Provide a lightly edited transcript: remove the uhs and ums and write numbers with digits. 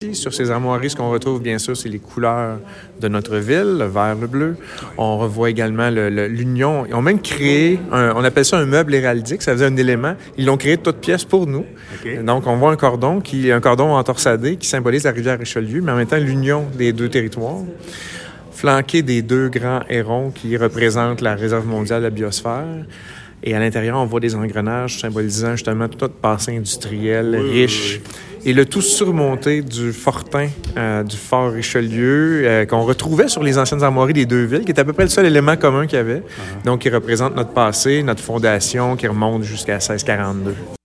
Sur ces armoiries, ce qu'on retrouve, bien sûr, c'est les couleurs de notre ville, le vert, le bleu. On revoit également l'union. Ils ont même créé, on appelle ça un meuble héraldique, ça faisait un élément. Ils l'ont créé de toutes pièces pour nous. Okay. Donc, on voit un cordon entorsadé qui symbolise la rivière Richelieu, mais en même temps l'union des deux territoires, flanqué des deux grands hérons qui représentent la réserve mondiale de la biosphère. Et à l'intérieur, on voit des engrenages symbolisant justement tout notre passé industriel riche. Et le tout surmonté du fortin du fort Richelieu qu'on retrouvait sur les anciennes armoiries des deux villes, qui est à peu près le seul élément commun qu'il y avait. Donc, qui représente notre passé, notre fondation, qui remonte jusqu'à 1642.